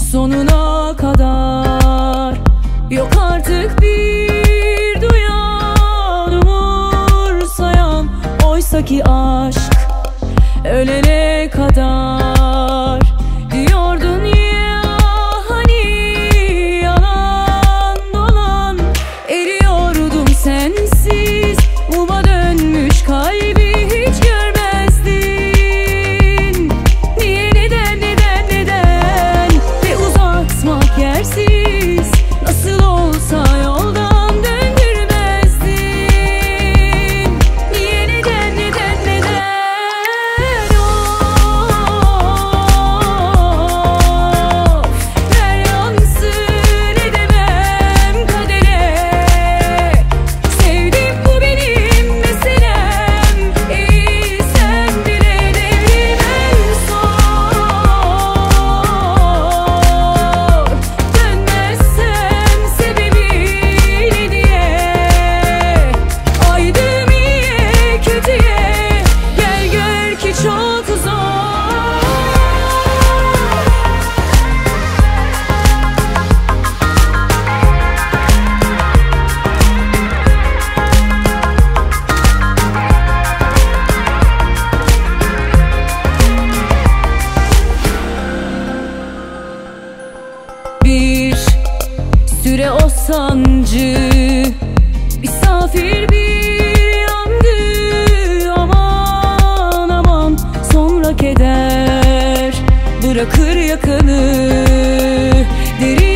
sonuna kadar. Yok artık bir duyan, umursayan, oysaki aşk ölene kadar. Diyordun ya hani yalan dolan, eriyordum sensiz, muma dönmüş kalbi hiç görmezdin. Niye, neden, neden, neden? Ve uzatmak yersiz, nasıl olsa yoldan döndürmezdin. Niye, neden, neden, neden? Ver yansın, edemem kadere. Sevdim, bu benim meselem. İyi sen bile devrim en zor. Dönmezsem sebebi ne diye? Aydım iyiye kötüye, gel gör ki çok zor. Bir süre o sancı misafir bir yandı. Aman aman, sonra keder bırakır yakanı derin.